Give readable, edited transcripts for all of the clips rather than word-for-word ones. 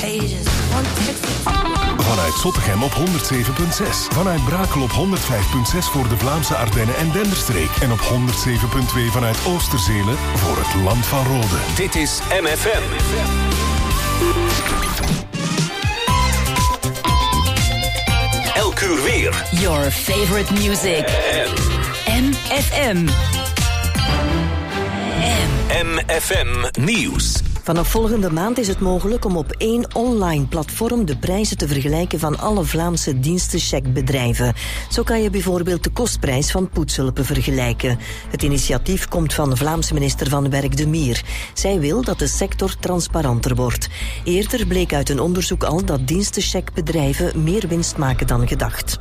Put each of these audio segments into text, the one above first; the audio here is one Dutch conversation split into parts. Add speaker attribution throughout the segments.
Speaker 1: pages. One text.
Speaker 2: Vanuit Zottegem op 107.6. Vanuit Brakel op 105.6 voor de Vlaamse Ardennen en Denderstreek. En op 107.2 vanuit Oosterzele voor het Land van Rode.
Speaker 3: Dit is MFM. Elk uur weer.
Speaker 4: Your favorite music. MFM.
Speaker 3: MFM Nieuws.
Speaker 5: Vanaf volgende maand is het mogelijk om op 1 online platform de prijzen te vergelijken van alle Vlaamse dienstencheckbedrijven. Zo kan je bijvoorbeeld de kostprijs van poetshulpen vergelijken. Het initiatief komt van Vlaamse minister van Werk De Mier. Zij wil dat de sector transparanter wordt. Eerder bleek uit een onderzoek al dat dienstencheckbedrijven meer winst maken dan gedacht.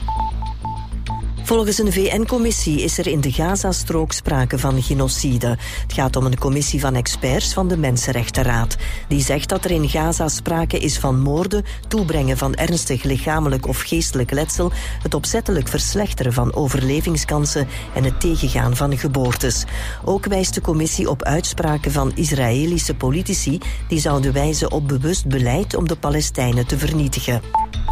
Speaker 5: Volgens een VN-commissie is er in de Gazastrook sprake van genocide. Het gaat om een commissie van experts van de Mensenrechtenraad. Die zegt dat er in Gaza sprake is van moorden, toebrengen van ernstig lichamelijk of geestelijk letsel, het opzettelijk verslechteren van overlevingskansen en het tegengaan van geboortes. Ook wijst de commissie op uitspraken van Israëlische politici die zouden wijzen op bewust beleid om de Palestijnen te vernietigen.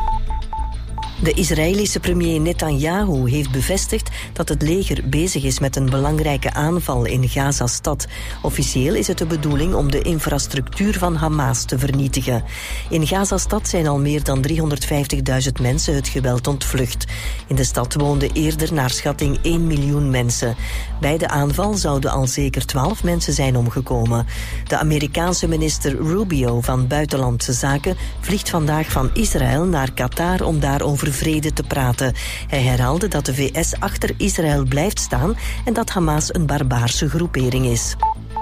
Speaker 5: De Israëlische premier Netanyahu heeft bevestigd dat het leger bezig is met een belangrijke aanval in Gaza-stad. Officieel is het de bedoeling om de infrastructuur van Hamas te vernietigen. In Gaza-stad zijn al meer dan 350.000 mensen het geweld ontvlucht. In de stad woonden eerder naar schatting 1 miljoen mensen. Bij de aanval zouden al zeker 12 mensen zijn omgekomen. De Amerikaanse minister Rubio van Buitenlandse Zaken vliegt vandaag van Israël naar Qatar om daarover vrede te praten. Hij herhaalde dat de VS achter Israël blijft staan en dat Hamas een barbaarse groepering is.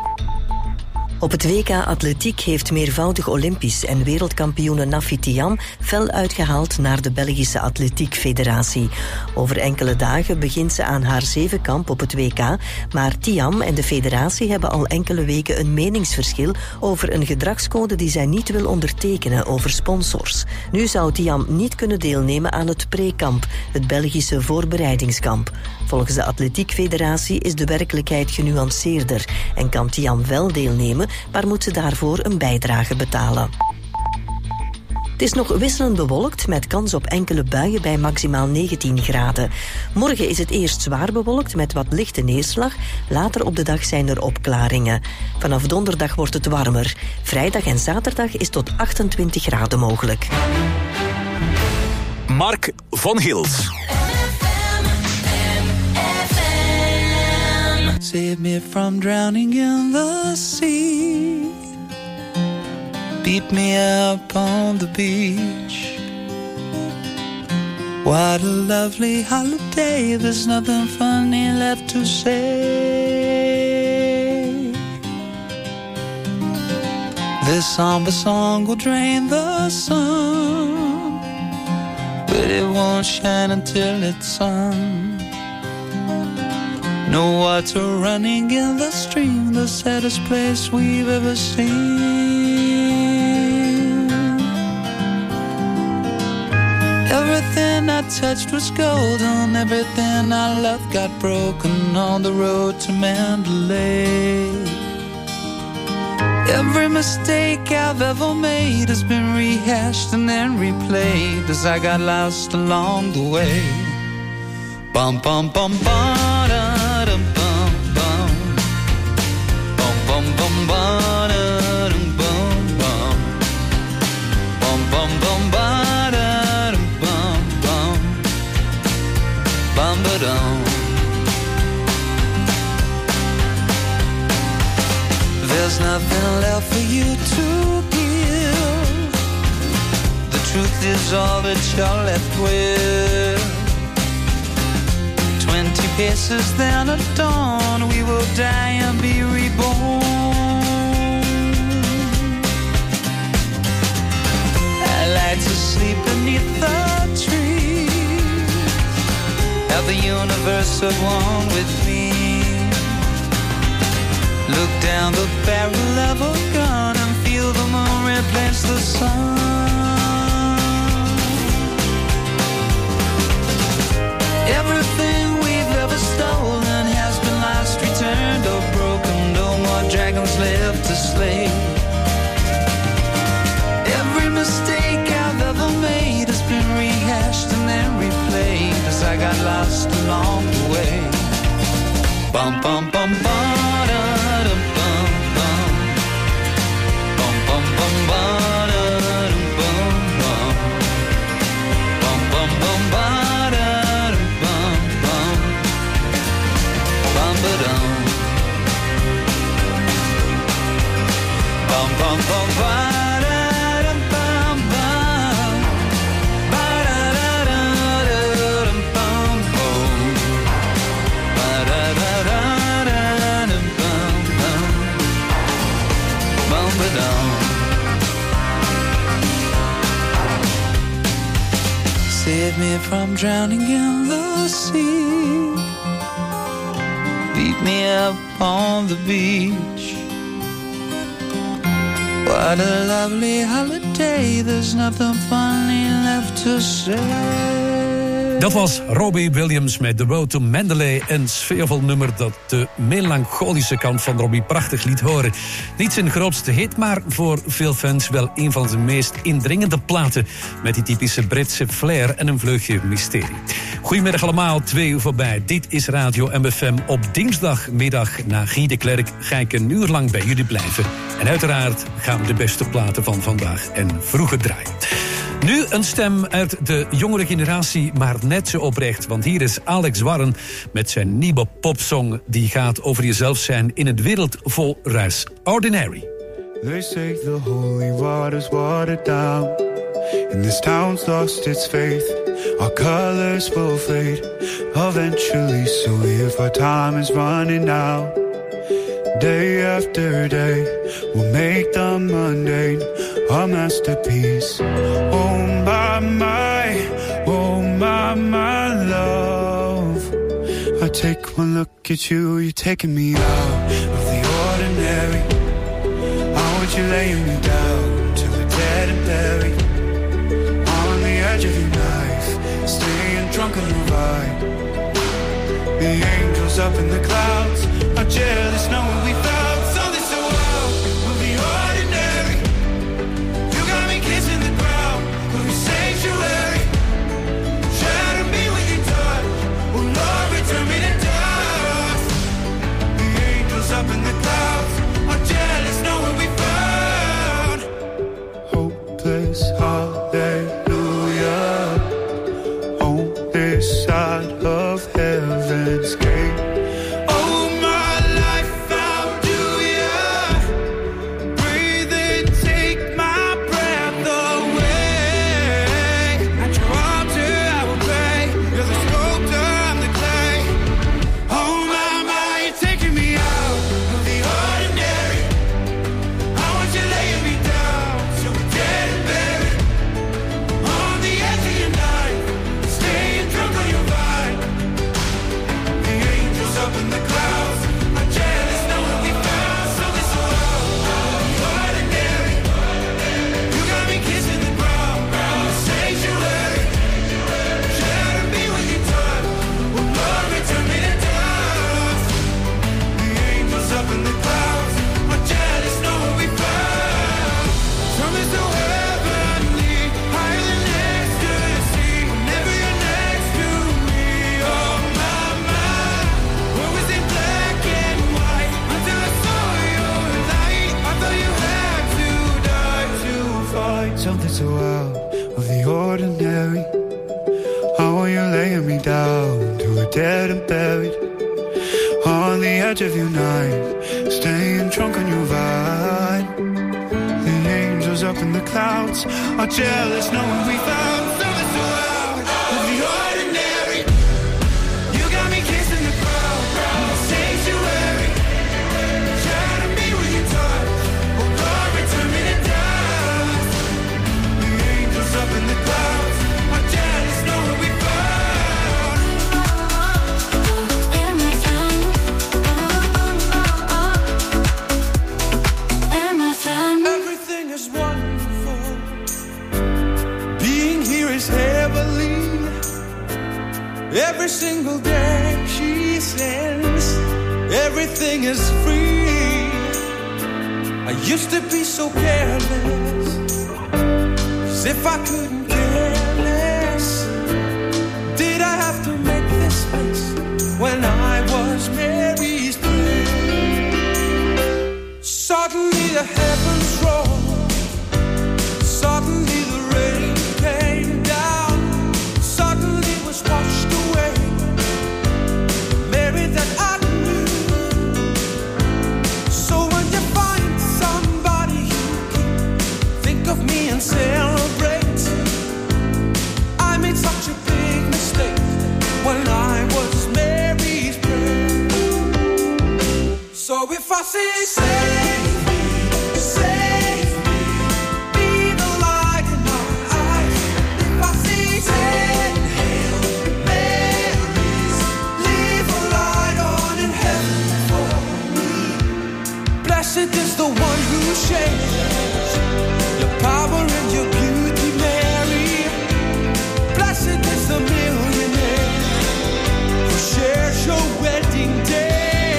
Speaker 5: Op het WK Atletiek heeft meervoudig Olympisch en wereldkampioene Nafi Thiam fel uitgehaald naar de Belgische Atletiek Federatie. Over enkele dagen begint ze aan haar zevenkamp op het WK, maar Thiam en de federatie hebben al enkele weken een meningsverschil over een gedragscode die zij niet wil ondertekenen over sponsors. Nu zou Thiam niet kunnen deelnemen aan het pre-kamp, het Belgische voorbereidingskamp. Volgens de Atletiek Federatie is de werkelijkheid genuanceerder en kan Thiam wel deelnemen, maar moet ze daarvoor een bijdrage betalen. Het is nog wisselend bewolkt met kans op enkele buien bij maximaal 19 graden. Morgen is het eerst zwaar bewolkt met wat lichte neerslag. Later op de dag zijn er opklaringen. Vanaf donderdag wordt het warmer. Vrijdag en zaterdag is tot 28 graden mogelijk.
Speaker 3: Mark van Gils.
Speaker 6: Save me from drowning in the sea. Beat me up on the beach. What a lovely holiday. There's nothing funny left to say. This somber song will drain the sun, but it won't shine until it's sung. No water running in the stream, the saddest place we've ever seen. Everything I touched was golden, everything I loved got broken on the road to Mandalay. Every mistake I've ever made has been rehashed and then replayed as I got lost along the way. Bum bum bum bum da dum bum bum bum bum bum ba da dum bum bum bum bum bum ba da dum bum bum bum ba dum. There's nothing left for you to give. The truth is all that you're left with. 20 paces then at dawn, we will die and be reborn. I like to sleep beneath the trees, have the universe at one with me. Look down the barrel of a gun and feel the moon replace the sun. Everything we've ever stolen has been lost, returned or broken. No more dragons left to slay. Every Bum bum bum ba-da-dum bum bum. Bum bum bum ba-da-dum bum bum. Bum bum bum ba-da-dum bum bum. Bum ba-dum. Bum bum bum ba-da-dum bum bum. Ba-da-da-da-da-dum bum bum. Ba-da-da-da-da-dum bum bum. Bum ba-dum. Save me from drowning in the sea. Beat me up on the beach. What a lovely holiday, there's nothing funny left to say.
Speaker 1: Dat was Robbie Williams met The Road to Mandalay. Een sfeervol nummer dat de melancholische kant van Robbie prachtig liet horen. Niet zijn grootste hit, maar voor veel fans wel een van zijn meest indringende platen. Met die typische Britse flair en een vleugje mysterie. Goedemiddag allemaal, 2 uur voorbij. Dit is Radio MFM. Op dinsdagmiddag na Guy de Klerk ga ik een uur lang bij jullie blijven. En uiteraard gaan we de beste platen van vandaag en vroeger draaien. Nu een stem uit de jongere generatie, maar net zo oprecht. Want hier is Alex Warren met zijn nieuwe popsong. Die gaat over jezelf zijn in een wereld vol ruis. Ordinary.
Speaker 7: They say the holy water's watered down, and this town's lost its faith. Our colors will fade eventually, so if our time is running out, day after day, we'll make the mundane a masterpiece. Oh my love. I take one look at you, you're taking me out of the ordinary. I want you laying me down till we're dead and buried. On the edge of your knife, staying drunk on your ride. The angels up in the clouds are jealous knowing we found something so wild. We'll be ordinary. You got me kissing the ground. We'll be sanctuary. Shadow me with your touch. Oh Lord, return me to dust. The angels up in the clouds are jealous knowing we found hopeless hallelujah on this side of heaven's gate. Something so out of the ordinary. How are you laying me down to a dead and buried? On the edge of your knife, staying drunk on your ride. The angels up in the clouds are jealous knowing we found something so out of the ordinary. You got me kissing the ground, sanctuary. Shadow me with your touch. Oh Lord, return me to dust. The angels up in the clouds are jealous knowing we found. Everything is wonderful. Being here is heavenly. Every single day she sends. Everything is free. I used to be so careless, as if I couldn't care less. Did I have to make this mess when I was married? your heavens roll. Suddenly the rain came down. Suddenly was washed away. The Mary that I knew. So when you find somebody who can think of me and celebrate, I made such a big mistake when I was Mary's prayer. So if I say save me, save me, be the light in my eyes. If I say ten Hail Marys, leave a light on in heaven for me. Blessed is the one who shares your power and your beauty, Mary. Blessed is the millionaire who shares your wedding day.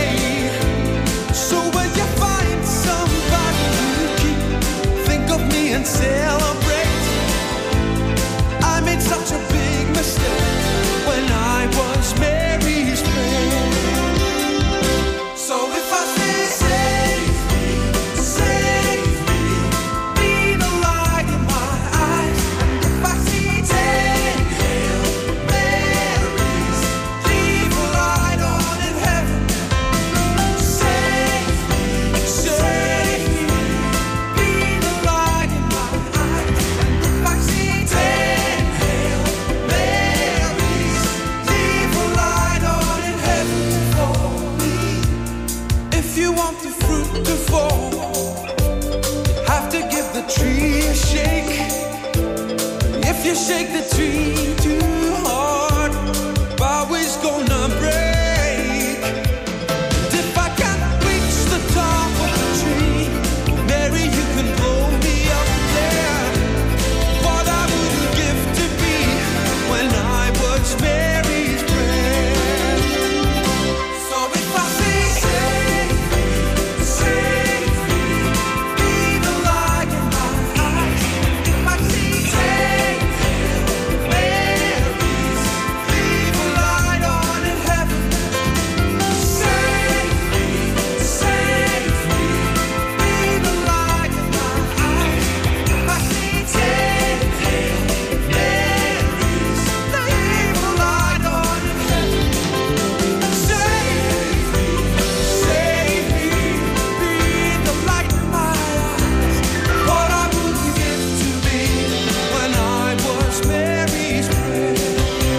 Speaker 7: So when you find somebody who can think of me and celebrate, I made such a big mistake when I was Mary's prayer. So if I say save me, save me, be the light in my eyes. And if I see ten Hail Marys, leave a light on in heaven. Save me, save me, be the light in my eyes. And if I see ten Hail Marys, leave a light on in heaven for me. If you want the fruit to fall, you have to give the tree a shake. If you shake the tree too hard, the bough is gonna break. And if I can't reach the top of the tree, Mary, you can blow me up there. What I wouldn't give to be when I was Mary's prayer. So if I say save me, save me, be the light in my eyes. If I see ten Hail Marys, leave a light on in heaven. Save me, be the light in my eyes. If I see ten Hail Marys, leave a light on in heaven. Save me, be the light in my eyes. What I wouldn't give to be when I was Mary's prayer.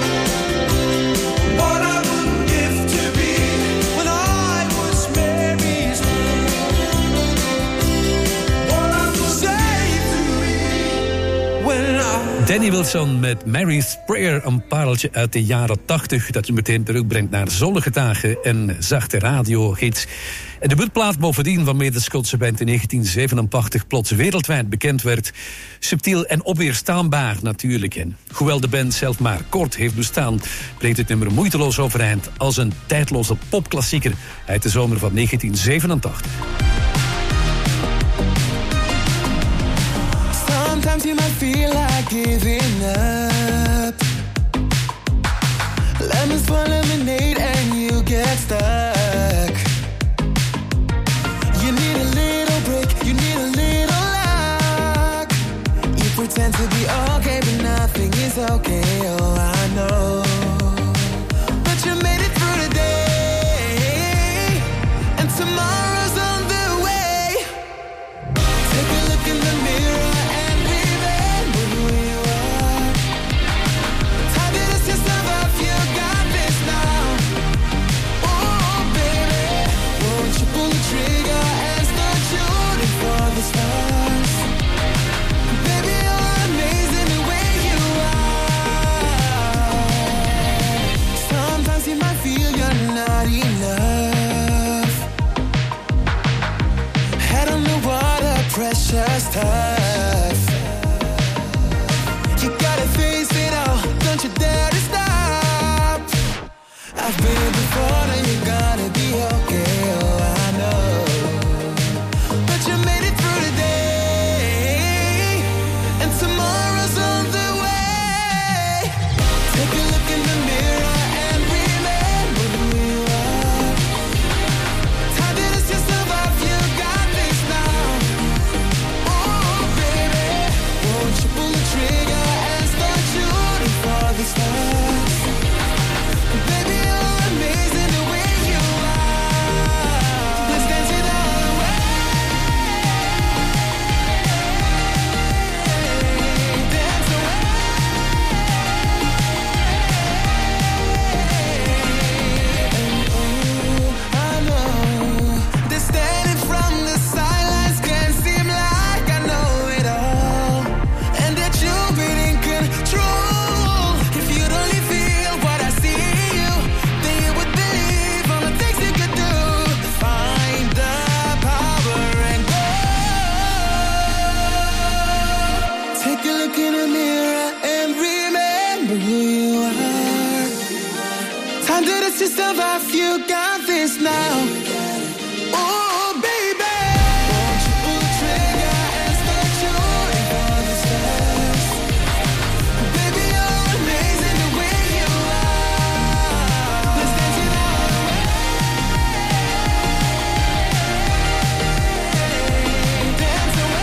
Speaker 7: What I wouldn't give to be when I was Mary's prayer. What I would save to me when I...
Speaker 1: Danny Wilson met Mary's Prayer, een pareltje uit de jaren 80... dat je meteen terugbrengt naar zonnige dagen en zachte radiohits. En de debuutplaat bovendien waarmee de Schotse band in 1987 plots wereldwijd bekend werd. Subtiel en onweerstaanbaar natuurlijk. En hoewel de band zelf maar kort heeft bestaan, brengt het nummer moeiteloos overeind als een tijdloze popklassieker uit de zomer van 1987.
Speaker 8: Sometimes you might feel like giving up. Lemons for lemonade and you get stuck. You need a little break, you need a little luck. You pretend to be okay, but nothing is okay, oh I know. But you made it through the day, and tomorrow's on the way. Take a look in the mirror and remember who you are. Time to dust yourself off, you got this now. Oh baby, won't you pull the trigger and start shooting for the stars? Baby, you're amazing the way you are. look in the mirror and remember who you are. Time to the system of you got this now. Oh, baby, won't you pull the trigger and start shooting for the stars? Baby, you're amazing the way you are. Let's dance it all the way. Dance away.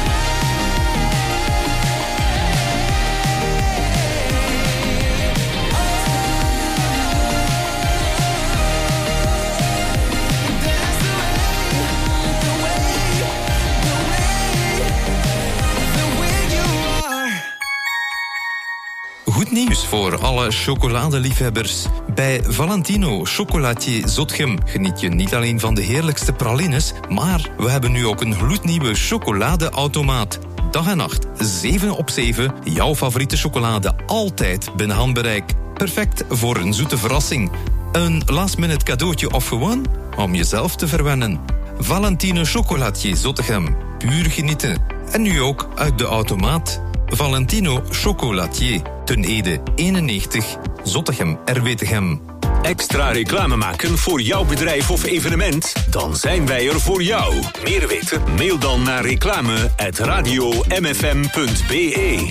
Speaker 9: Goed nieuws voor alle chocoladeliefhebbers. Bij Valentino Chocolatier Zotgem geniet je niet alleen van de heerlijkste pralines, maar we hebben nu ook een gloednieuwe chocoladeautomaat. Dag en nacht, 7 op 7, jouw favoriete chocolade altijd binnen handbereik. Perfect voor een zoete verrassing. Een last-minute cadeautje of gewoon om jezelf te verwennen. Valentino Chocolatier Zottegem, puur genieten. En nu ook uit de automaat. Valentino Chocolatier, Ten Ede 91, Zottegem, RWTGem.
Speaker 3: Extra reclame maken voor jouw bedrijf of evenement? Dan zijn wij er voor jou. Meer weten? Mail dan naar reclame@radiomfm.be.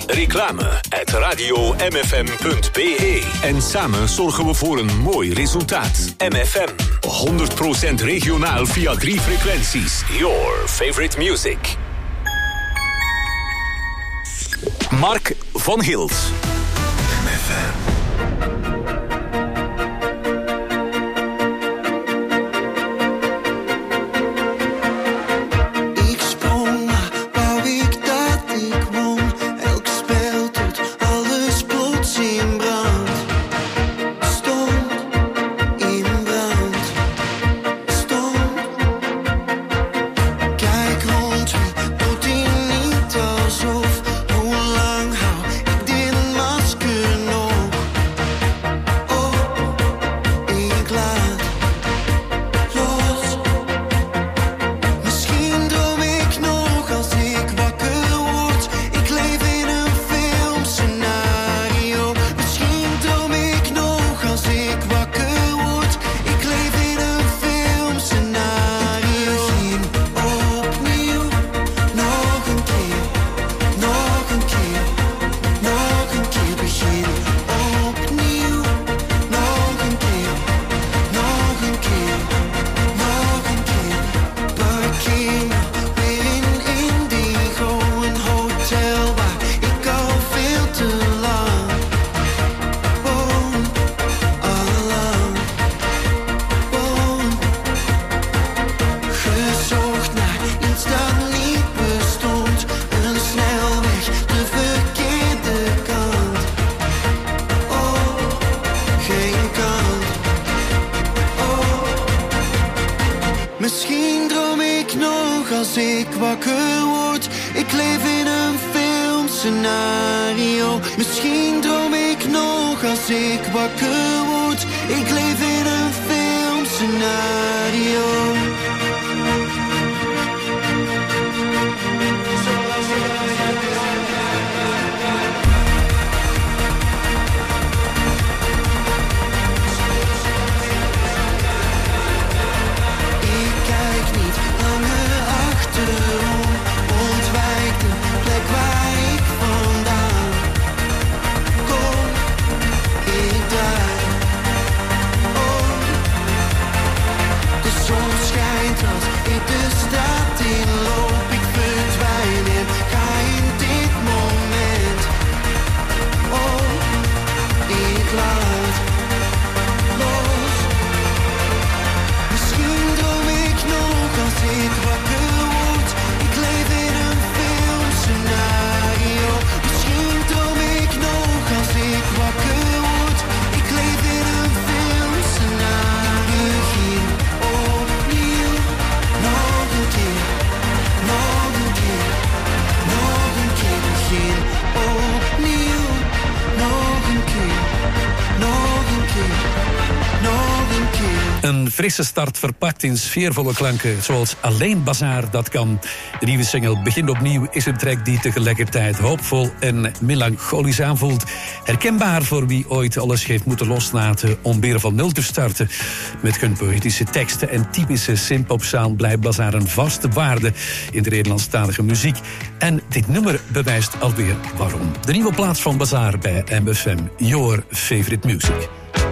Speaker 3: Reclame@radiomfm.be. En samen zorgen we voor een mooi resultaat. MFM, 100% regionaal via 3 frequenties. Your favorite music. Mark van Hilt. MFM.
Speaker 8: Misschien droom ik nog als ik wakker word. Ik leef in een filmscenario. Misschien droom ik nog als ik wakker word. Ik leef in een filmscenario.
Speaker 1: Een frisse start verpakt in sfeervolle klanken, zoals alleen Bazaar dat kan. De nieuwe single Begin opnieuw is een track die tegelijkertijd hoopvol en melancholisch aanvoelt. Herkenbaar voor wie ooit alles heeft moeten loslaten om weer van nul te starten. Met hun poëtische teksten en typische synthpop-sound blijft Bazaar een vaste waarde in de Nederlandstalige muziek. En dit nummer bewijst alweer waarom. De nieuwe plaats van Bazaar bij MFM, Your Favorite Music.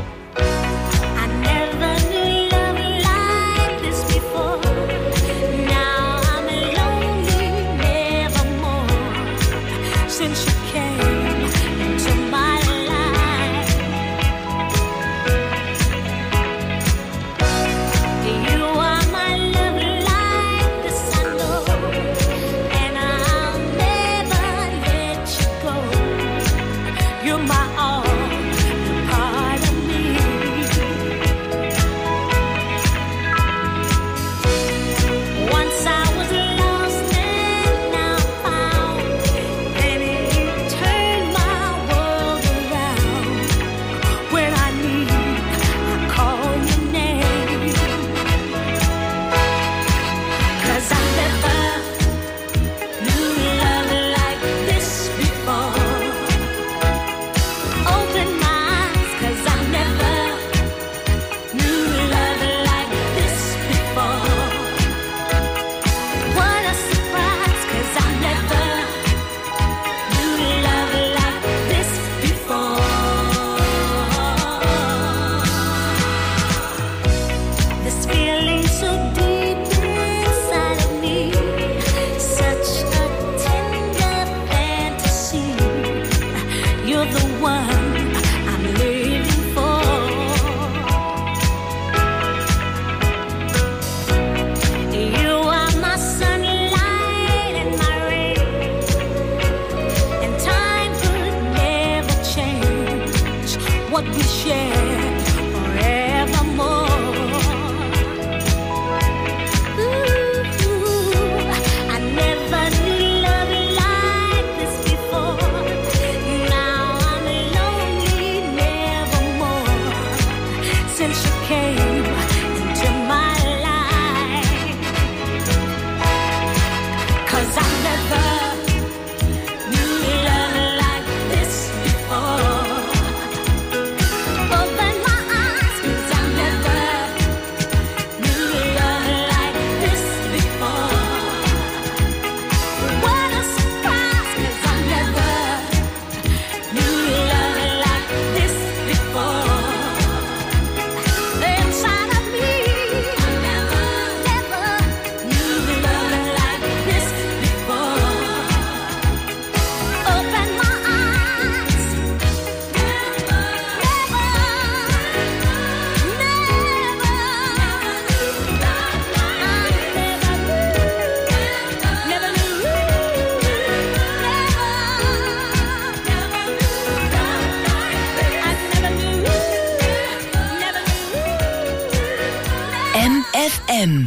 Speaker 4: MFM.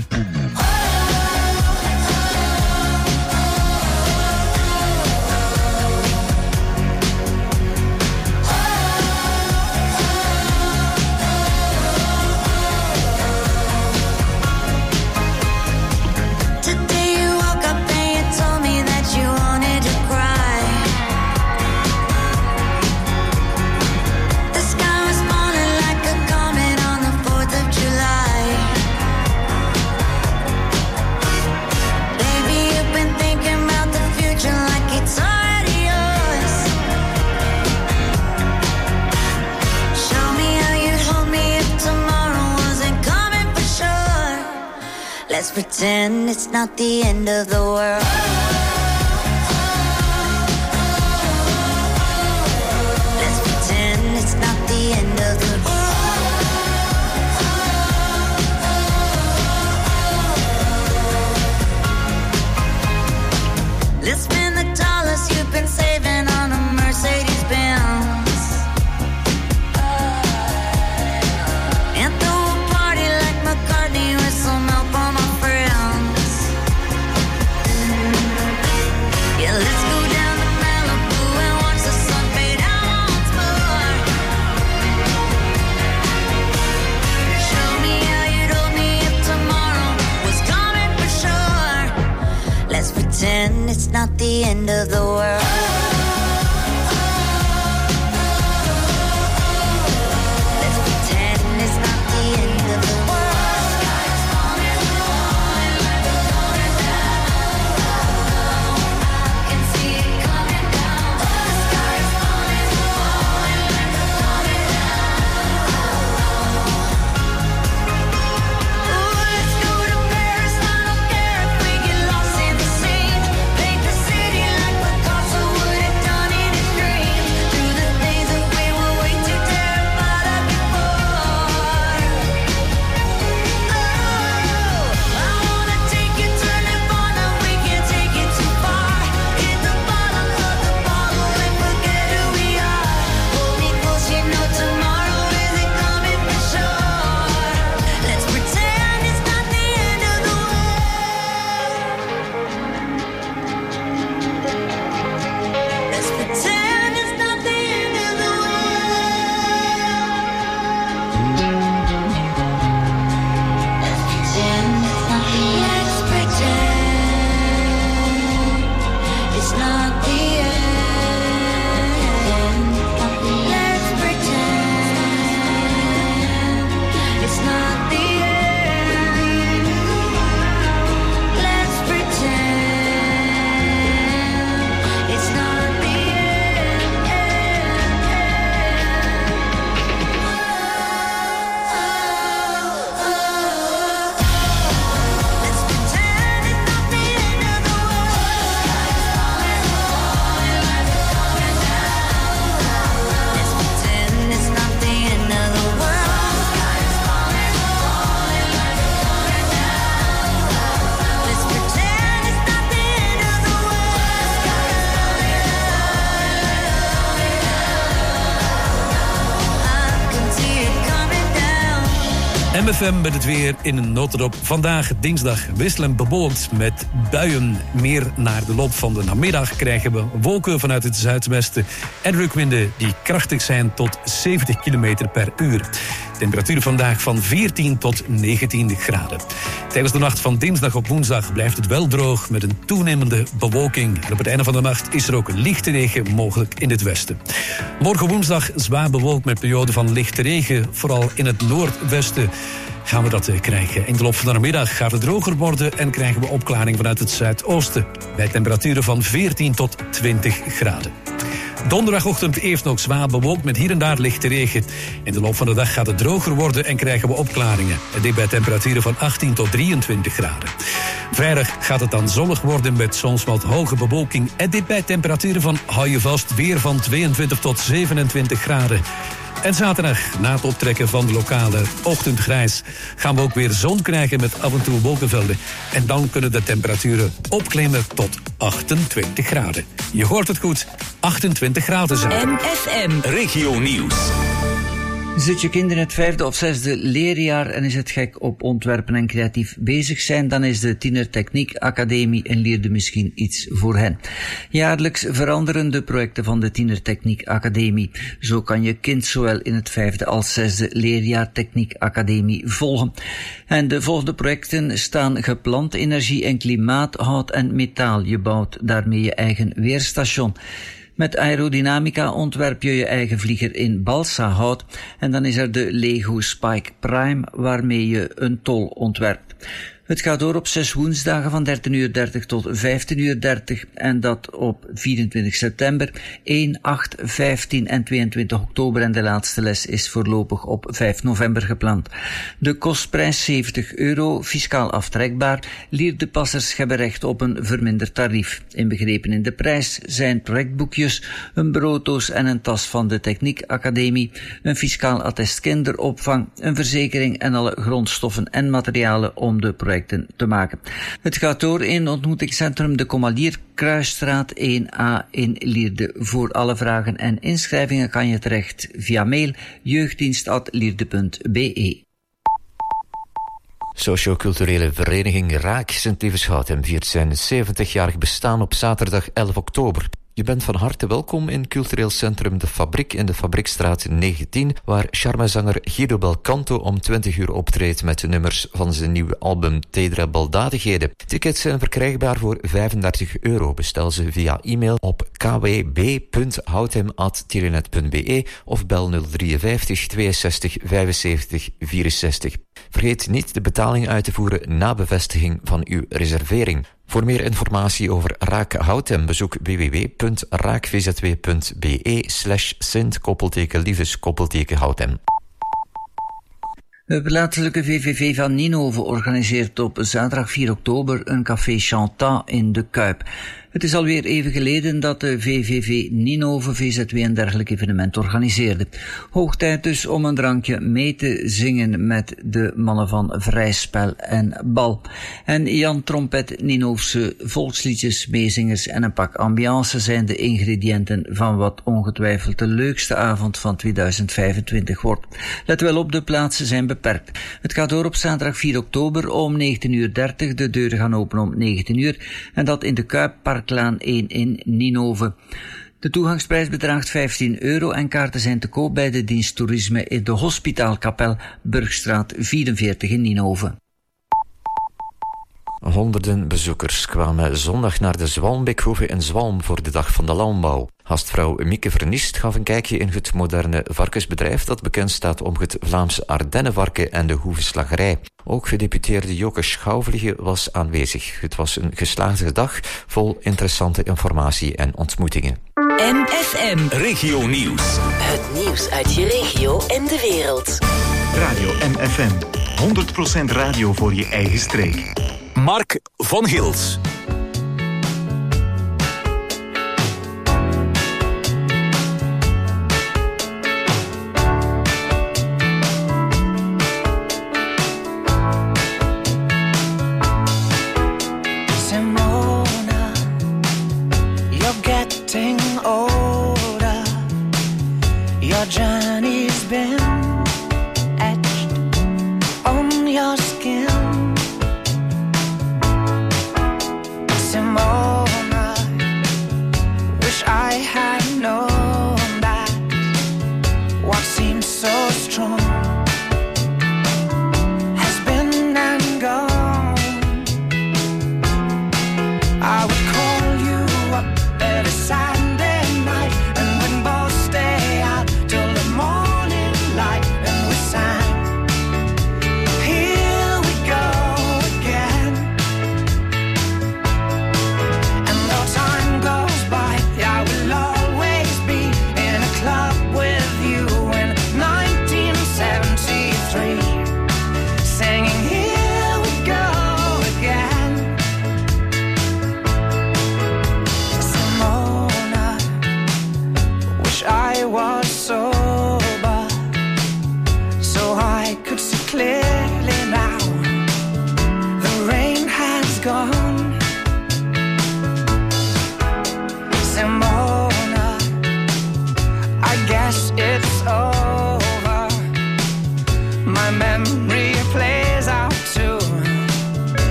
Speaker 10: Let's pretend it's not the end of the world. Let's pretend it's not the end of the world. Let's spend the dollars you've been saving on a Mercedes-Benz. And throw a party like McCartney with some help on my friends.
Speaker 1: MFM met het weer in een notendop. Vandaag dinsdag wisselend bewolkt met buien. Meer naar de loop van de namiddag krijgen we wolken vanuit het zuidwesten en rukwinden die krachtig zijn tot 70 km per uur. Temperatuur vandaag van 14 tot 19 graden. Tijdens de nacht van dinsdag op woensdag blijft het wel droog met een toenemende bewolking. En op het einde van de nacht is er ook lichte regen mogelijk in het westen. Morgen woensdag zwaar bewolkt met perioden van lichte regen, vooral in het noordwesten gaan we dat krijgen. In de loop van de middag gaat het droger worden en krijgen we opklaring vanuit het zuidoosten. Bij temperaturen van 14 tot 20 graden. Donderdagochtend eerst nog zwaar bewolkt met hier en daar lichte regen. In de loop van de dag gaat het droger worden en krijgen we opklaringen. En dit bij temperaturen van 18 tot 23 graden. Vrijdag gaat het dan zonnig worden met soms wat hoge bewolking. En dit bij temperaturen van, hou je vast, weer van 22 tot 27 graden. En zaterdag, na het optrekken van de lokale ochtendgrijs, gaan we ook weer zon krijgen met af en toe wolkenvelden. En dan kunnen de temperaturen opklimmen tot 28 graden. Je hoort het goed, 28 graden zijn.
Speaker 4: MFM
Speaker 3: Regio Nieuws.
Speaker 11: Zit je kind in het 5e of 6e leerjaar en is het gek op ontwerpen en creatief bezig zijn, dan is de Tienertechniek Academie in Lierde misschien iets voor hen. Jaarlijks veranderen de projecten van de Tienertechniek Academie. Zo kan je kind zowel in het 5e als 6e leerjaar Techniek Academie volgen. En de volgende projecten staan gepland: energie en klimaat, hout en metaal. Je bouwt daarmee je eigen weerstation. Met aerodynamica ontwerp je je eigen vlieger in balsahout. En dan is er de Lego Spike Prime, waarmee je een tol ontwerpt. Het gaat door op 6 woensdagen van 13:30 tot 15:30 en dat op 24 september, 1, 8, 15 en 22 oktober en de laatste les is voorlopig op 5 november gepland. De kostprijs €70, fiscaal aftrekbaar. Lierdepassers hebben recht op een verminderd tarief. Inbegrepen in de prijs zijn projectboekjes, een brooddoos en een tas van de Techniek Academie, een fiscaal attest kinderopvang, een verzekering en alle grondstoffen en materialen om de projecten te maken. Het gaat door in ontmoetingscentrum De Comalier, Kruisstraat 1A in Lierde. Voor alle vragen en inschrijvingen kan je terecht via mail jeugddienst@lierde.be.
Speaker 12: Socioculturele vereniging Raak Sint-Lievenshouten viert zijn 70-jarig bestaan op zaterdag 11 oktober. Je bent van harte welkom in cultureel centrum De Fabriek in de Fabriekstraat 19, waar charmezanger Guido Belcanto om 20 uur optreedt met de nummers van zijn nieuwe album Tedere Baldadigheden. Tickets zijn verkrijgbaar voor €35. Bestel ze via e-mail op kwb.houtem@telenet.be of bel 053 62 75 64. Vergeet niet de betaling uit te voeren na bevestiging van uw reservering. Voor meer informatie over Raak Houtem bezoek www.raakvzw.be/Sint-Liefes-Houtem.
Speaker 11: De plaatselijke VVV van Ninove organiseert op zaterdag 4 oktober een café Chantant in de Kuip. Het is alweer even geleden dat de VVV Ninove VZW een dergelijk evenement organiseerde. Hoog tijd dus om een drankje mee te zingen met de mannen van Vrijspel en Bal. En Jan Trompet, Ninovese volksliedjes, meezingers en een pak ambiance zijn de ingrediënten van wat ongetwijfeld de leukste avond van 2025 wordt. Let wel op, de plaatsen zijn beperkt. Het gaat door op zaterdag 4 oktober om 19:30. De deuren gaan open om 19 uur en dat in de Kuip, Parklaan 1 in Ninove. De toegangsprijs bedraagt €15 en kaarten zijn te koop bij de dienst toerisme in de Hospitaalkapel, Burgstraat 44 in Ninove.
Speaker 12: Honderden bezoekers kwamen zondag naar de Zwalmbeekhoeve in Zwalm voor de Dag van de Landbouw. Gastvrouw Mieke Vernist gaf een kijkje in het moderne varkensbedrijf dat bekend staat om het Vlaamse Ardennenvarken en de hoevenslagerij. Ook gedeputeerde Joke Schouwvliegen was aanwezig. Het was een geslaagde dag vol interessante informatie en ontmoetingen.
Speaker 4: MFM
Speaker 3: Regio Nieuws.
Speaker 4: Het nieuws uit je regio en de wereld.
Speaker 13: Radio MFM. 100% radio voor je eigen streek.
Speaker 3: Mark van Gils.
Speaker 8: Simona, you're getting older. Your journey's been etched on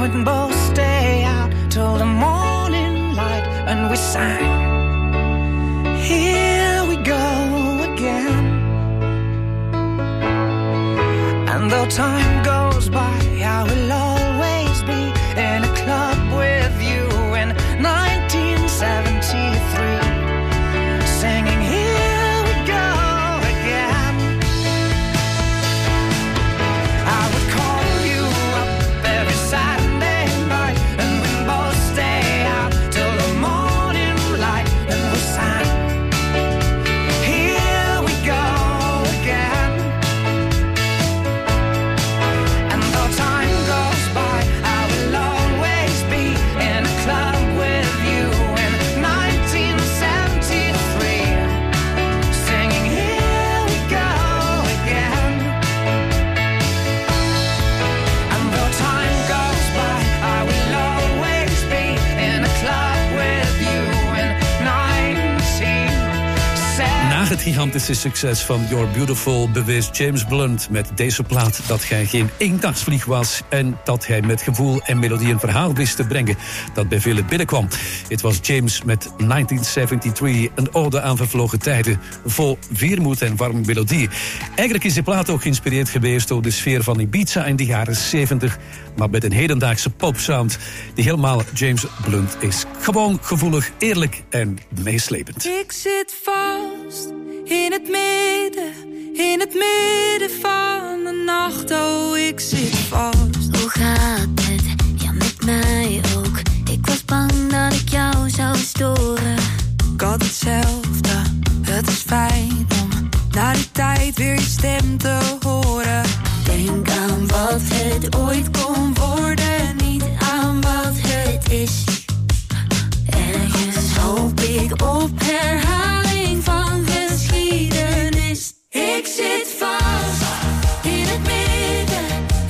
Speaker 14: we'd both stay out till the morning light, and we sang, here we go again. And though time goes by, I will always be in a club with you in 1973, singing here we go again. I would call you up every Saturday night, and we'd both stay out till the morning light, and we sang, here we go again. And though time goes by, I will always be in a club with you in 1973, singing here we go again. And though time goes by, I will always be in a club with you in 1973.
Speaker 1: Na het gigantische succes van You're Beautiful bewees James Blunt met deze plaat dat hij geen eendagsvlieg was en dat hij met gevoel en melodie een verhaal wist te brengen dat bij velen binnenkwam. Het was James met 1973, een ode aan vervlogen tijden, vol weermoed en warme melodie. Eigenlijk is de plaat ook geïnspireerd geweest door de sfeer van Ibiza in de jaren 70, maar met een hedendaagse popsound die helemaal James Blunt is. Gewoon gevoelig, eerlijk en meeslepend.
Speaker 15: Ik zit vast in het midden van de nacht. Oh, ik zit vast.
Speaker 16: Hoe gaat het? Ja, met mij ook. Ik was bang dat ik jou zou storen.
Speaker 15: Ik had hetzelfde. Het is fijn om na die tijd weer je stem te horen.
Speaker 16: Denk aan wat het ooit kon worden, niet aan wat het is. Ergens hoop ik op herhaling van geschiedenis. Ik zit vast in het midden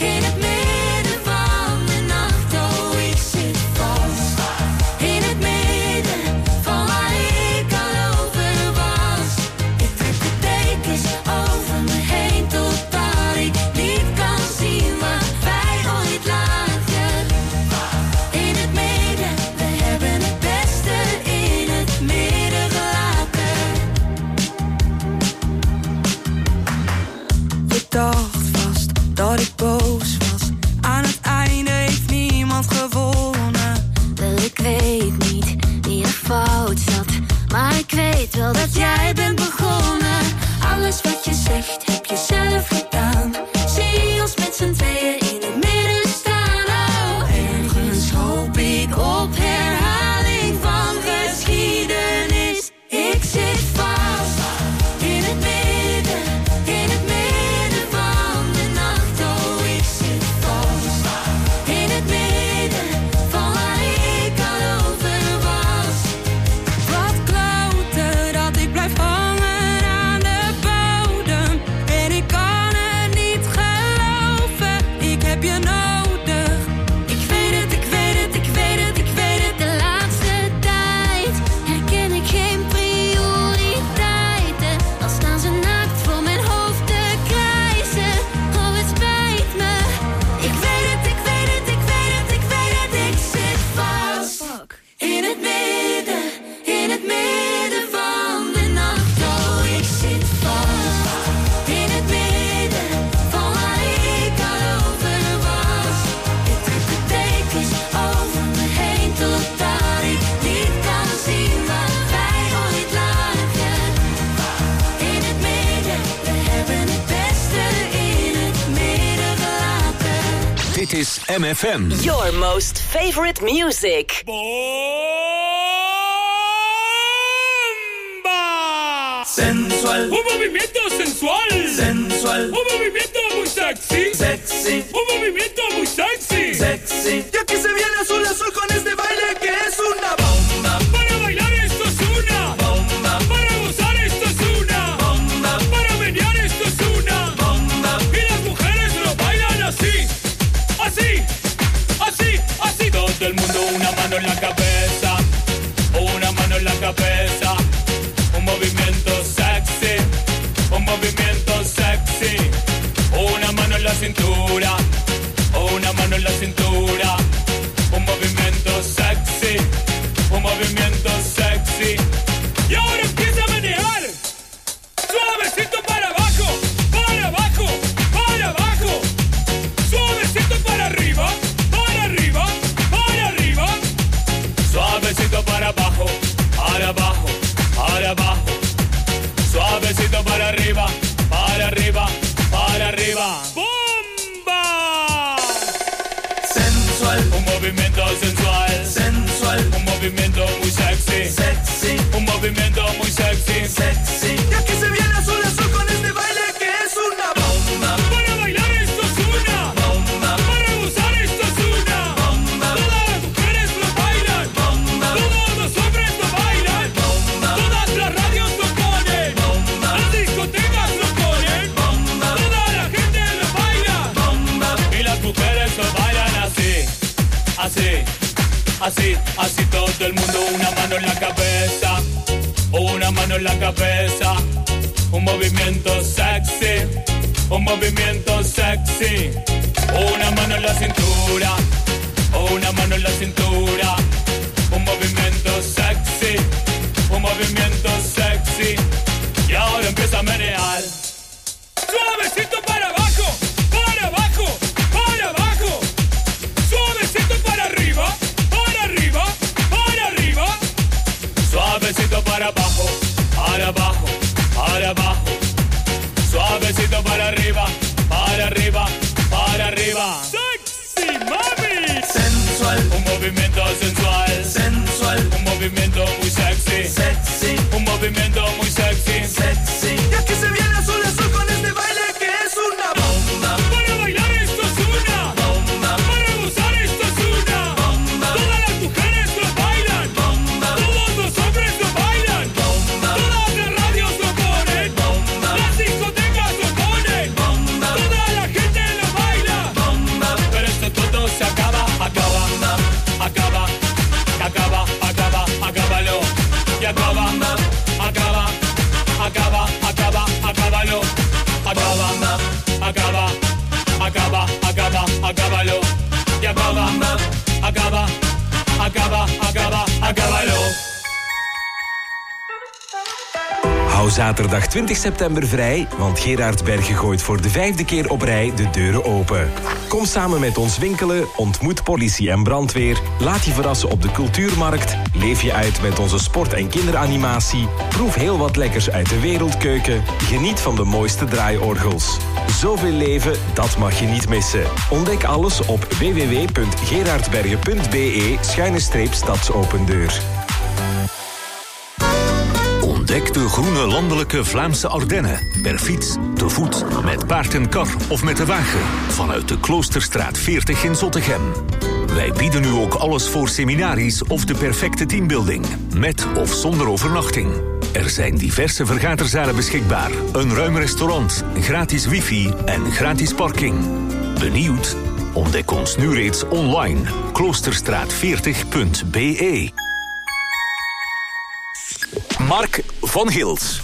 Speaker 16: van de nacht. Oh, ik zit vast in het midden van waar ik al over was. Ik trek de dekens over me heen totdat ik niet kan zien waar wij ooit lagen. In het midden, we hebben het beste in het midden gelaten.
Speaker 15: Je dacht vast dat ik boos was. Aan het einde heeft niemand gewonnen.
Speaker 16: Wel, ik weet niet wie er fout zat, maar ik weet wel dat jij bent begonnen.
Speaker 15: Alles wat je zegt heb je zelf gedaan. Zie ons met z'n tweeën in het midden staan. Oh, ergens hoop ik op herhaling van geschiedenis. Ik zit vast in het midden van de nacht. Oh, ik zit vast in het midden van waar ik al over was. Wat kloten dat ik blijf hangen aan de bodem. En ik kan het niet geloven, ik heb je nodig. Ik weet het, ik weet het, ik weet het, ik weet het.
Speaker 16: De laatste tijd herken ik geen prioriteiten. Al staan ze naakt voor mijn hoofd te krijsen. Oh, het spijt me. Ik weet het, ik weet het, ik weet het, ik weet het. Ik zit vast in het midden van de nacht. Oh, ik zit vast in het midden van waar ik al over was. Ik trek de dekens over me heen totdat ik niet kan zien waar wij ooit lagen. In het midden, we hebben het beste in het midden gelaten.
Speaker 3: Dit is MFM.
Speaker 4: Your most favorite music.
Speaker 17: Sensual, un movimiento sensual, sensual, un movimiento muy sexy, sexy, un movimiento muy sexy, sexy. Y aquí se viene azul azul con este baile que es una bomba. Para bailar esto es una bomba, para gozar esto es una bomba, para menear esto es una bomba. Y las mujeres lo bailan así, así, así, así. Todo el mundo una mano en la cabeza, una mano en la cabeza. Un movimiento sexy, un movimiento sexy. Una mano en la cintura, una mano en la cintura. movimiento muy sexy, sexy, un movimiento muy sexy, sexy. Y aquí se viene azul azul con este baile que es una bomba. Para bailar esto es una bomba. Para gozar esto es una bomba. Todas las mujeres lo bailan, bomba. Todos los hombres lo bailan, bomba. Todas las radios lo ponen, bomba. Las discotecas lo ponen, bomba. Toda la gente lo baila, bomba. Y las mujeres lo bailan así, así. Así, así todo el mundo, una mano en la cabeza, una mano en la cabeza, un movimiento sexy, un movimiento sexy, una mano en la cintura, una mano en la cintura, un movimiento sexy, un movimiento sexy, y ahora empieza a menear, suavecito para abajo, para abajo, para abajo, suavecito para arriba. Suavecito para abajo, para abajo, para abajo. Suavecito para arriba, para arriba, para arriba. Sexy mami. Sensual, un movimiento sensual. Sensual, un movimiento muy sexy. Sexy, un movimiento muy sexy. Sexy. Y aquí se viene azul azul con este baile que es una bomba. Para bailar esto es una bomba. Para gozar esto es una bomba. Todas las mujeres lo bailan, bomba. Todos los hombres lo bailan, bomba. Todas las radios lo ponen, bomba. Las discotecas lo ponen, bomba. Toda la gente lo baila, bomba. Pero esto todo se acaba, acaba, acaba, acaba, acaba, acábalo. Y acaba, acaba, acaba, acaba, acábalo. Acaba, acaba, acaba, acaba, acábalo. Y acaba, acaba, acaba, acaba, acábalo.
Speaker 18: Hou zaterdag 20 september vrij, want Gerard Bergen gooit voor de 5e keer op rij de deuren open. Kom samen met ons winkelen, ontmoet politie en brandweer, laat je verrassen op de cultuurmarkt, leef je uit met onze sport- en kinderanimatie, proef heel wat lekkers uit de wereldkeuken, geniet van de mooiste draaiorgels. Zoveel leven, dat mag je niet missen. Ontdek alles op www.gerardbergen.be/stadsopendeur.
Speaker 3: Ontdek de groene landelijke Vlaamse Ardennen. Per fiets, te voet, met paard en kar of met de wagen. Vanuit de Kloosterstraat 40 in Zottegem. Wij bieden nu ook alles voor seminaries of de perfecte teambuilding. Met of zonder overnachting. Er zijn diverse vergaderzalen beschikbaar. Een ruim restaurant, gratis wifi en gratis parking. Benieuwd? Ontdek ons nu reeds online. Kloosterstraat40.be. Mark van Gils.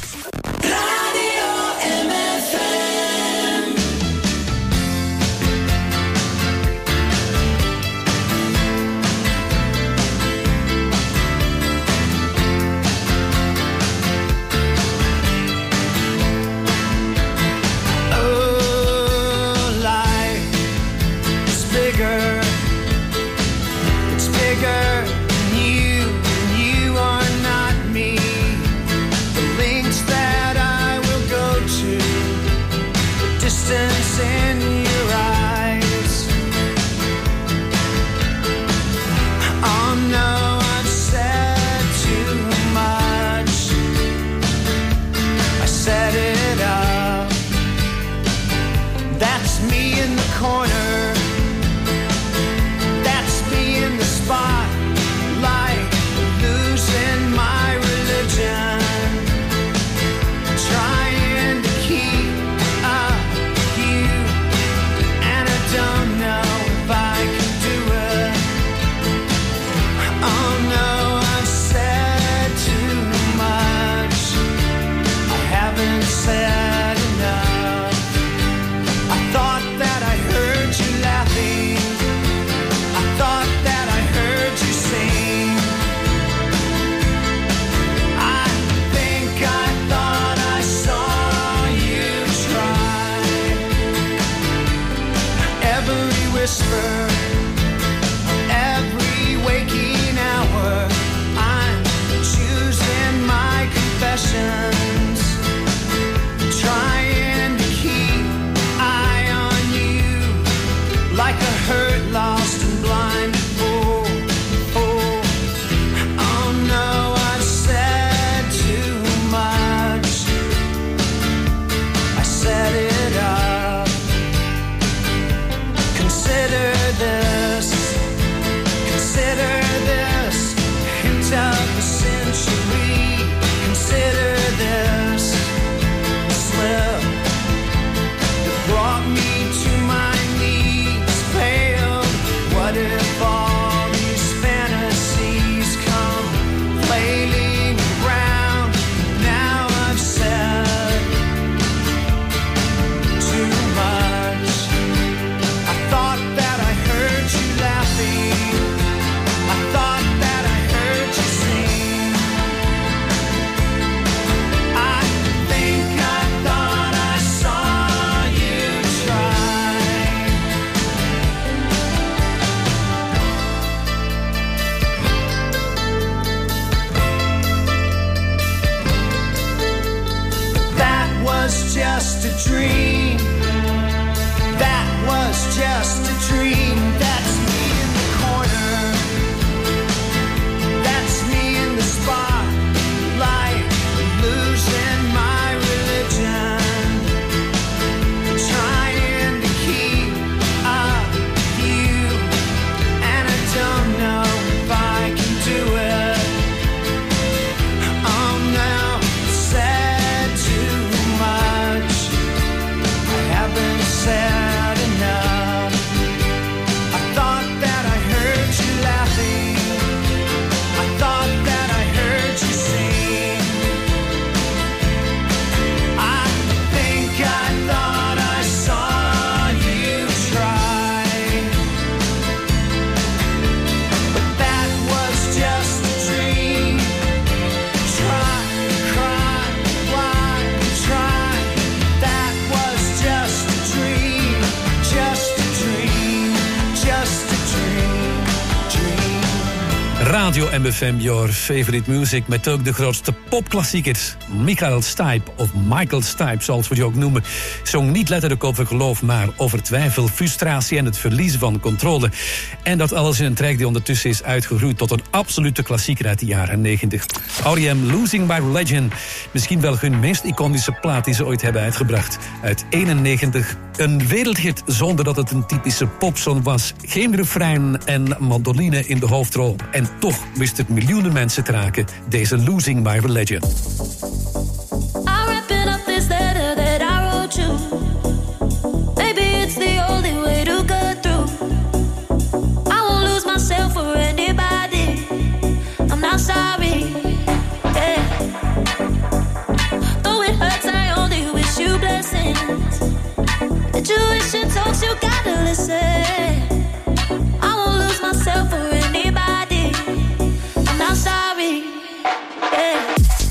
Speaker 1: Radio MFM, your favorite music, met ook de grootste popklassiekers. Michael Stipe, zoals we die ook noemen, zong niet letterlijk over geloof, maar over twijfel, frustratie en het verliezen van controle. En dat alles in een track die ondertussen is uitgegroeid tot een absolute klassieker uit de jaren 90. R.E.M. Losing My Religion, misschien wel hun meest iconische plaat die ze ooit hebben uitgebracht. Uit 91, een wereldhit zonder dat het een typische popsong was. Geen refrein en mandoline in de hoofdrol. En toch wist het miljoenen mensen te raken, deze Losing My Religion.
Speaker 15: I'm wrapping up this letter that I wrote you. Maybe it's the only way to get through. I won't lose myself for anybody. I'm not sorry. Yeah. Though it hurts, I only wish you blessings. The tuition talks, you gotta listen. I won't lose myself for anybody. I'm not sorry. Yeah.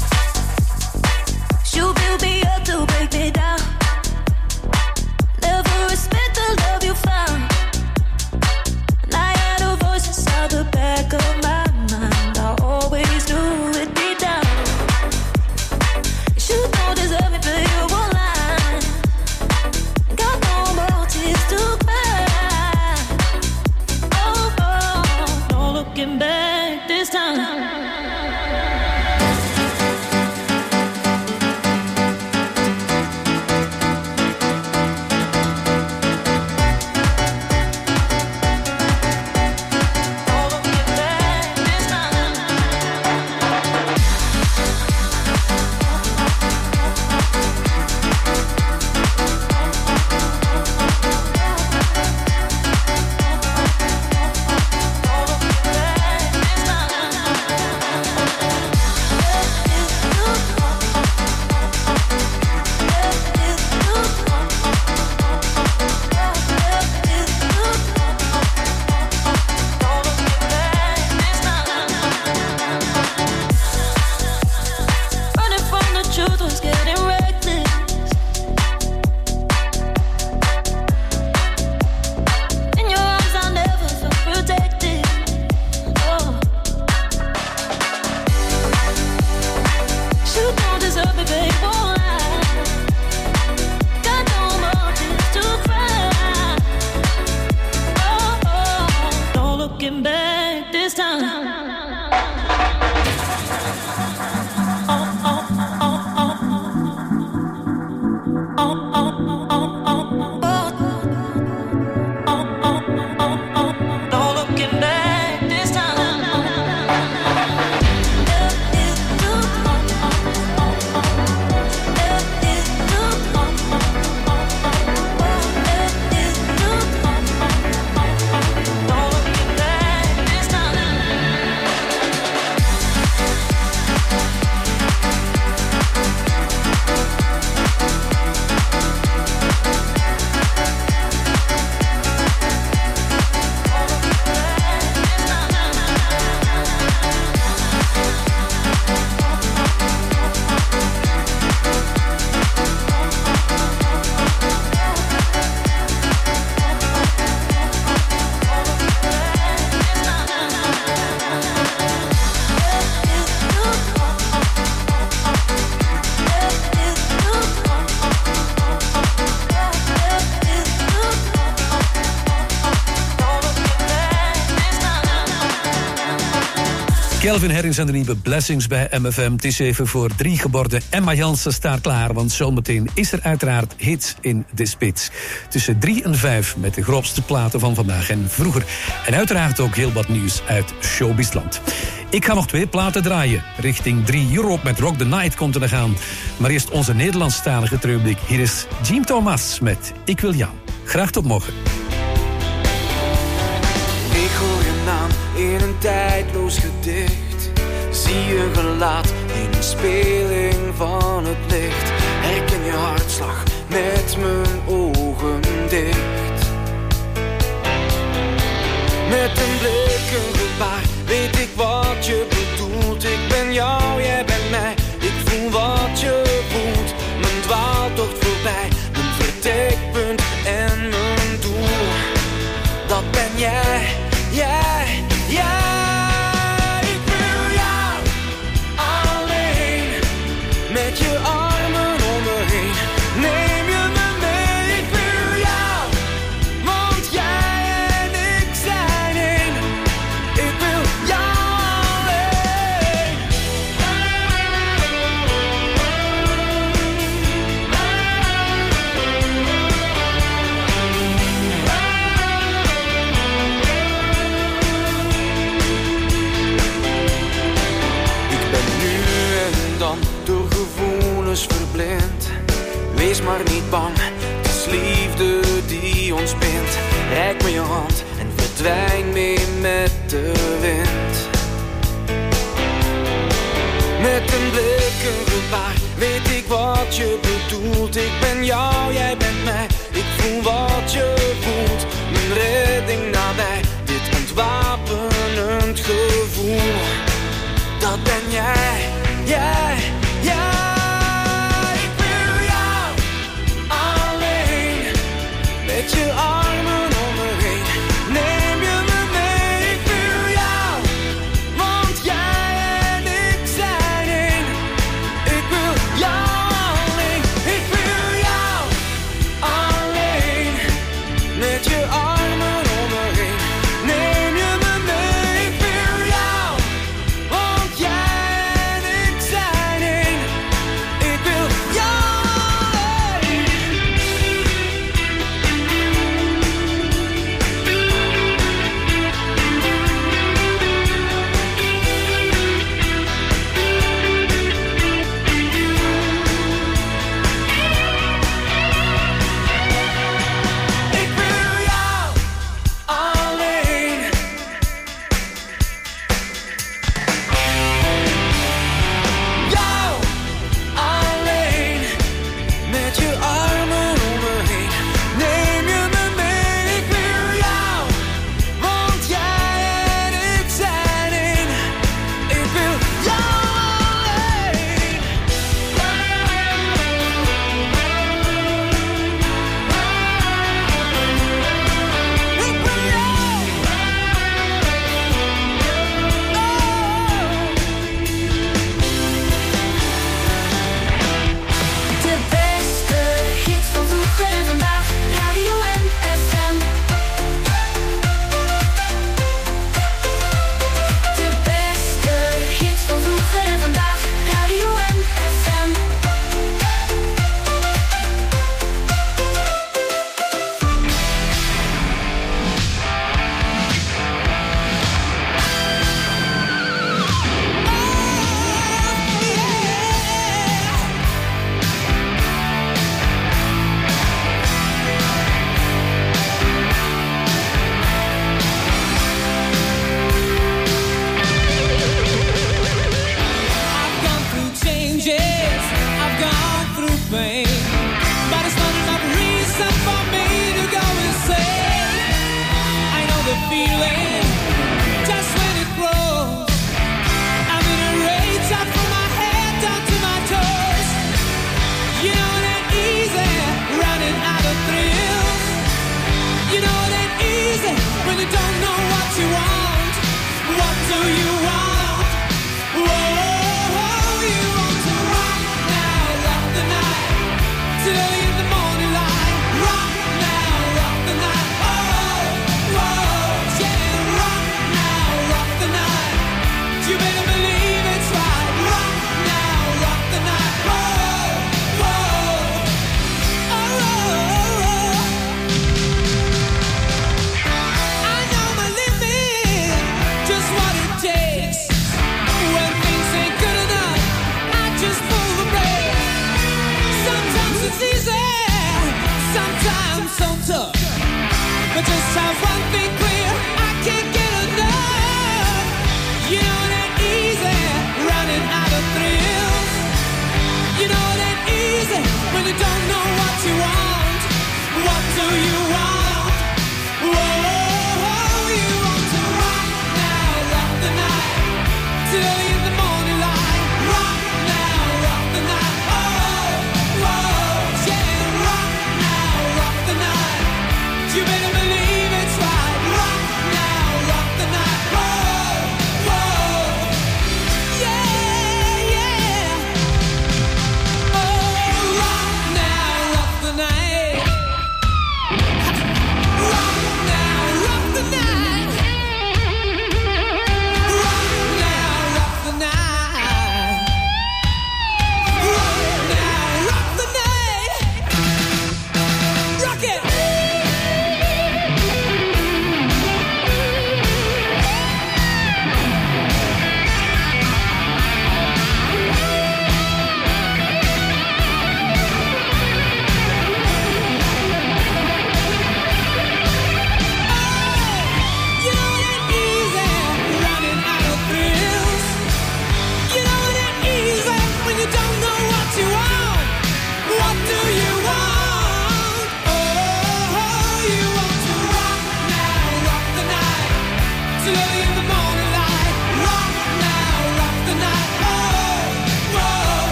Speaker 15: You build me up to break me down. Never respect the love you found. And I had a voice inside the back of my mind. I always knew it deep down. You don't deserve me, but you won't lie. Got no more tears to cry. Oh, oh, no looking back this time.
Speaker 1: Calvin Harris en de nieuwe Blessings bij MFM. Het is even voor 3 geboren. Emma Jansen staat klaar, want zometeen is er uiteraard hits in de spits. Tussen 3 en 5 met de grootste platen van vandaag en vroeger. En uiteraard ook heel wat nieuws uit Showbizland. Ik ga nog 2 platen draaien. Richting 3 Europe met Rock the Night komt er nog aan. Maar eerst onze Nederlandstalige terugblik. Hier is Jim Thomas met Ik wil jou. Graag tot morgen.
Speaker 19: Ik hoor je naam in een tijdloos gedicht. Zie je gelaat in een speling van het licht. Herken je hartslag met mijn ogen dicht. Met een blik, een gebaar, weet ik wat je bedoelt. Ik ben jou, jij bent mij. Ik voel wat je voelt. Mijn dwaaltocht voorbij, mijn vertrekpunt en mijn doel. Dat ben jij, jij, jij. reik me je hand en verdwijn mee met de wind. Met een blik, een gebaar, weet ik wat je bedoelt. Ik ben jou, jij bent mij, ik voel wat je voelt. Mijn redding nabij, dit ontwapenend gevoel. Dat ben jij, jij, jij. Ik wil jou alleen, met je armen om me heen. Neem je me mee, ik wil jou, want jij en ik zijn één. Ik wil jou alleen, ik wil jou alleen, met je armen om me heen. Neem je me mee, ik wil jou, want jij en ik zijn één. Ik wil jou alleen. Ik wil jou alleen. Jou alleen, met je armen om me heen. Neem je me mee, ik wil jou, want jij en ik zijn één. Ik wil jou alleen. Ik wil jou.
Speaker 15: De beste hits van vroeger en vandaag, Radio NFM. De beste hits van vroeger en vandaag, Radio NFM.
Speaker 14: I've gone through changes, I've gone through pain, but it's not enough reason for me to go insane. I know the feeling, just when it grows. I'm in a rage, I from my head down to my toes. You know it ain't easy, running out of thrills. You know it ain't easy when you don't know what you want. What do you want? Whoa, you want to rock now, rock the night, till early in the morning light. Rock now, rock the night. Oh, whoa, yeah, rock now, rock the night. You better believe it's right. Rock now, rock the night. Whoa, whoa, oh. I know my limit, just what it takes. When things ain't good enough, I just pull the brake. Sometimes it's easy, sometimes so tough. But just have one thing clear.